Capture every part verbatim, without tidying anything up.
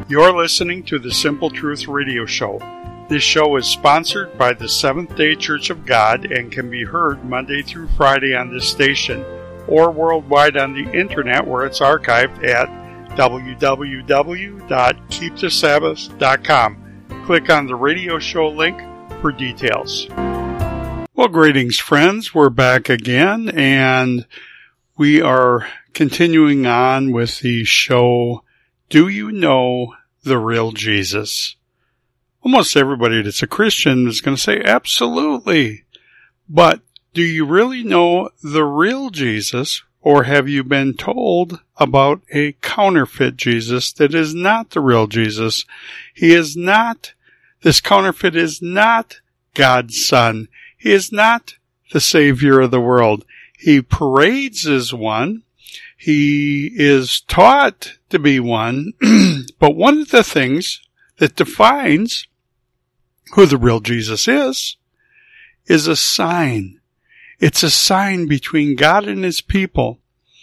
You're listening to the Simple Truth Radio Show. This show is sponsored by the Seventh-day Church of God and can be heard Monday through Friday on this station or worldwide on the internet where it's archived at w w w dot keep the sabbath dot com. Click on the radio show link for details. Well, greetings, friends. We're back again, and we are continuing on with the show, Do You Know the Real Jesus? Almost everybody that's a Christian is going to say, absolutely. But do you really know the real Jesus, or have you been told about a counterfeit Jesus that is not the real Jesus? He is not, this counterfeit is not God's Son. He is not the Savior of the world. He parades as one. He is taught to be one. But one of the things that defines who the real Jesus is, is a sign. It's a sign between God and His people.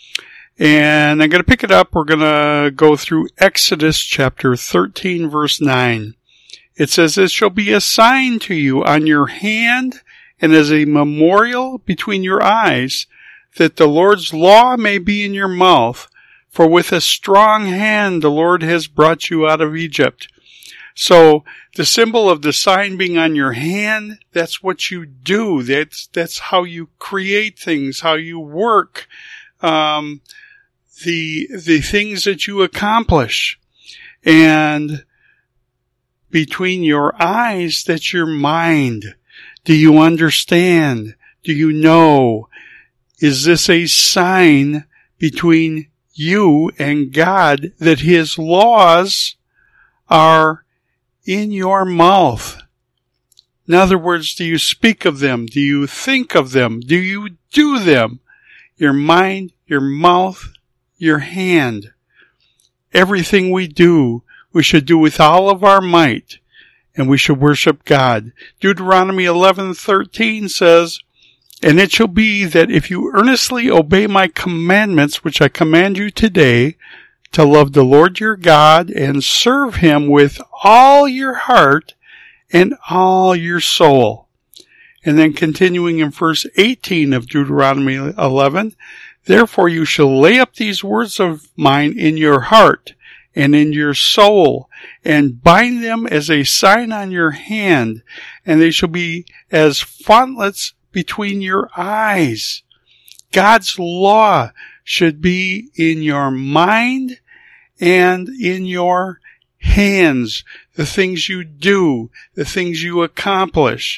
And I'm going to pick it up. We're going to go through Exodus chapter thirteen, verse nine. It says, "It shall be a sign to you on your hand and as a memorial between your eyes, that the Lord's law may be in your mouth. For with a strong hand the Lord has brought you out of Egypt." So the symbol of the sign being on your hand, that's what you do. That's that's how you create things, how you work, um, the the things that you accomplish. And between your eyes, that's your mind. Do you understand? Do you know? Is this a sign between you and God that His laws are in your mouth? In other words, do you speak of them? Do you think of them? Do you do them? Your mind, your mouth, your hand. Everything we do, we should do with all of our might, and we should worship God. Deuteronomy eleven thirteen says, "And it shall be that if you earnestly obey my commandments, which I command you today, to love the Lord your God and serve Him with all your heart and all your soul." And then continuing in verse eighteen of Deuteronomy eleven, "Therefore you shall lay up these words of mine in your heart and in your soul, and bind them as a sign on your hand, and they shall be as frontlets between your eyes." God's law should be in your mind and in your hands. The things you do, the things you accomplish.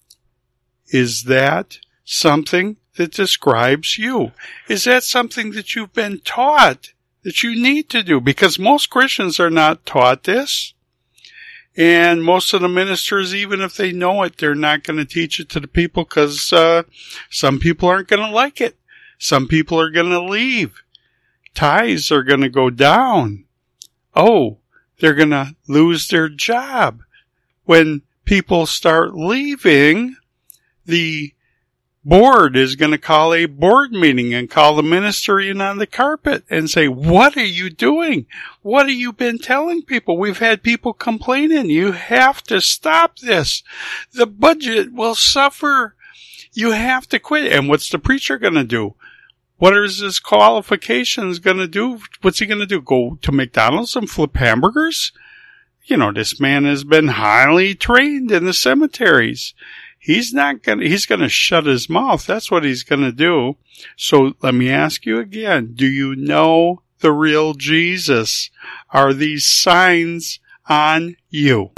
Is that something that describes you? Is that something that you've been taught that you need to do? Because most Christians are not taught this. And most of the ministers, even if they know it, they're not going to teach it to the people because uh, some people aren't going to like it. Some people are going to leave. Tithes are going to go down. Oh, they're going to lose their job. When people start leaving, the board is going to call a board meeting and call the minister in on the carpet and say, "What are you doing? What have you been telling people? We've had people complaining. You have to stop this. The budget will suffer. You have to quit." And what's the preacher going to do? What is his qualifications going to do? What's he going to do? Go to McDonald's and flip hamburgers? You know, this man has been highly trained in the cemeteries. He's not going to, he's going to shut his mouth. That's what he's going to do. So let me ask you again. Do you know the real Jesus? Are these signs on you?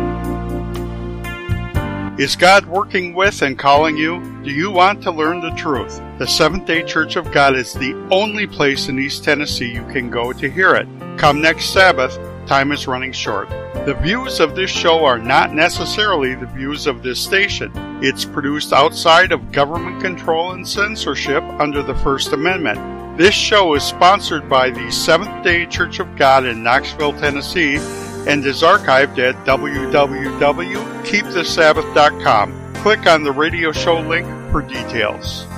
Is God working with and calling you? Do you want to learn the truth? The Seventh-day Church of God is the only place in East Tennessee you can go to hear it. Come next Sabbath. Time is running short. The views of this show are not necessarily the views of this station. It's produced outside of government control and censorship under the First Amendment. This show is sponsored by the Seventh-day Church of God in Knoxville, Tennessee, and is archived at w w w dot keep the sabbath dot com. Click on the radio show link for details.